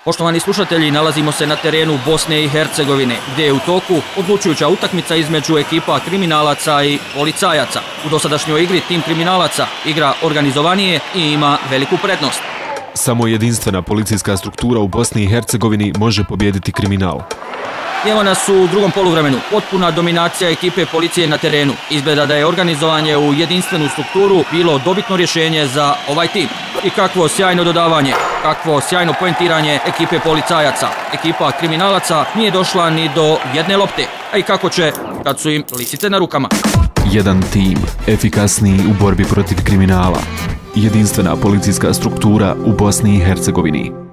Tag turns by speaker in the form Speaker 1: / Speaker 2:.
Speaker 1: Poštovani slušatelji, nalazimo se na terenu Bosne i Hercegovine, gdje je u toku odlučujuća utakmica između ekipa kriminalaca i policajaca. U dosadašnjoj igri tim kriminalaca igra organizovanije i ima veliku prednost.
Speaker 2: Samo jedinstvena policijska struktura u Bosni i Hercegovini može pobijediti kriminal.
Speaker 1: Evo nas u drugom poluvremenu. Potpuna dominacija ekipe policije na terenu. Izgleda da je organizovanje u jedinstvenu strukturu bilo dobitno rješenje za ovaj tim. I kakvo sjajno dodavanje, kakvo sjajno poentiranje ekipe policajaca. Ekipa kriminalaca nije došla ni do jedne lopte. A i kako će kad su im lisice na rukama.
Speaker 2: Jedan tim, efikasniji u borbi protiv kriminala. Jedinstvena policijska struktura u Bosni i Hercegovini.